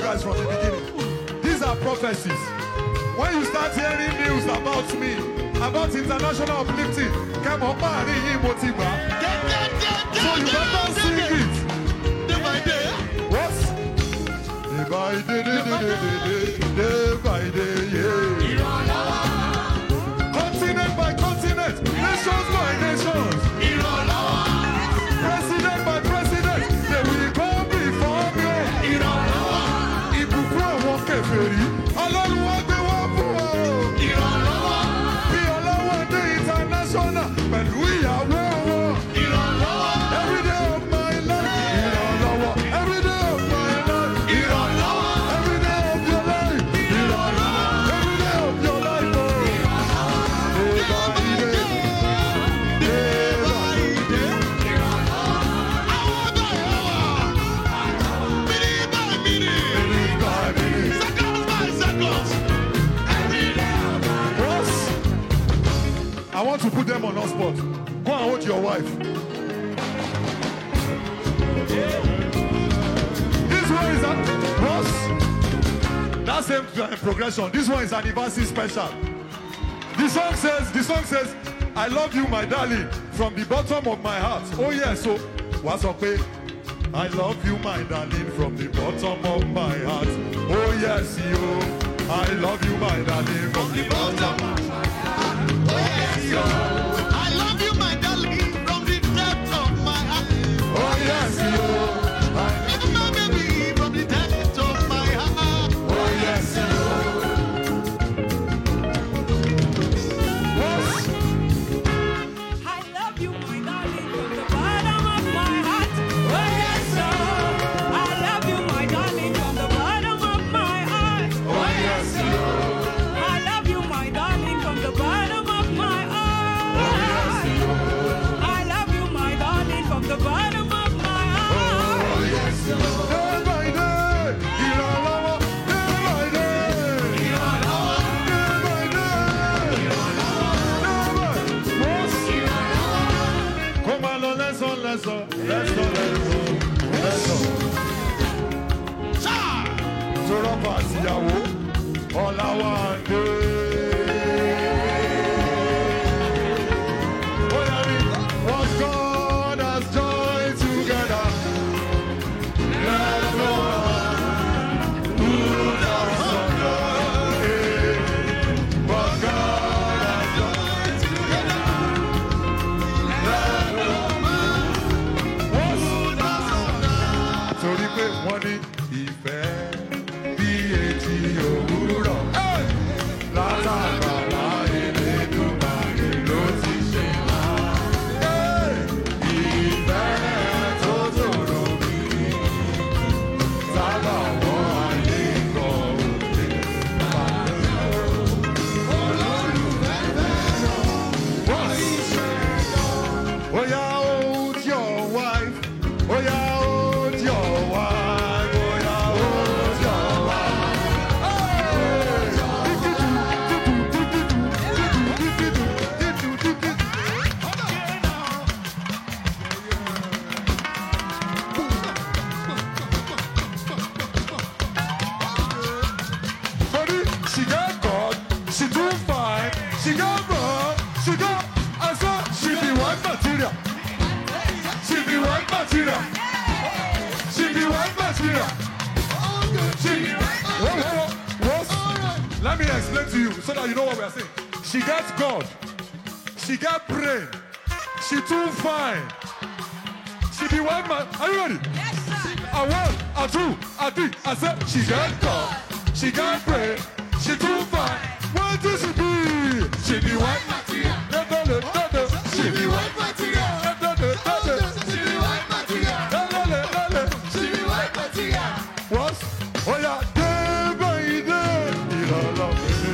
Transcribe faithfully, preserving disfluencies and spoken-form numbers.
guys from the beginning. These are prophecies. When you start hearing news about me, about international uplifting, come on, man, so you better sing it. Day by day. What? Day by day, day, day, day, day by day, yeah. Continent by continent, nations by nations. President by president, they will come before me. Ibùkún àwọn kèfèrí, Ọlọ́run wá gbé wá fún wa. Bí Ọlọ́run dé international pẹ̀lú ìyàwó wọn. Every day of my life, ìrànlọ́wọ́. Every day of my life, ìrànlọ́wọ́. Every day of your life, ìrànlọ́wọ́. Every day of your life, oh. Day by day, day by day. Minute by minute. I want to put them on our spot. Go and hold your wife. This one is a Ross. That same progression. This one is anniversary special. The song says, the song says, I love you, my darling, from the bottom of my heart. Oh yeah, so what's up, eh? I love you, my darling, from the bottom of my heart. Oh yes, you. I love you, my darling, from the bottom of my heart. Oh yes, you. I love you, my darling, from the depth of my heart. Oh yes, you. I Love my baby from the depth of my heart. Oh yes, you. What? I love you, my darling, from the bottom of my heart. Oh yes, sir. I love you, my darling, from the bottom of my heart. Oh yes, you. I love you, my darling, from the bottom of my heart. Oh yes, you. I love you, my darling, from the bottom of my heart. Oh yes, you. Day by day, ìrànlọ́wọ́. Day by day, ìrànlọ́wọ́. Day by day, ìrànlọ́wọ́. Day by What? Come on, lẹ́sọ̀ lẹ́sọ̀ lẹ́sọ̀ lẹ́sọ̀ lẹ́sọ̀. Sọ̀rọ̀ bá àtìyàwó Ọláwándé. Ó yẹrí, what God has joined together, let no one put asunder. What God has joined together, let no one put asunder. Torí pé wọ́n ní ìfẹ́ bí etí òwúrọ̀. Látàgbàlá Elédùmarè ló ti ṣe wá. Ìfẹ́ tó tòrò bí sábà wọ́n ayé kọ òkè. Olólùfẹ́ fẹ́ràn wọ́n ìṣe lọ. Oya hold your wife. Oya hold your wife. Oya hold your wife. Buddy, she got God, she too fine, she got blood, she got, I saw, she be white material. She be white material. She be white material. She be whoa, whoa, whoa. What? Let me explain to you so that you know what we are saying. She gets God. She got brain. She too fine. She be white man. Are you ready? Yes, sir. I one, I two, I three. I said she got God. She got brain. She too fine. What does she be? She be white material. She be white material. She be white material. She be white material. What? Oh yeah, day by day, ìrànlọ́wọ́.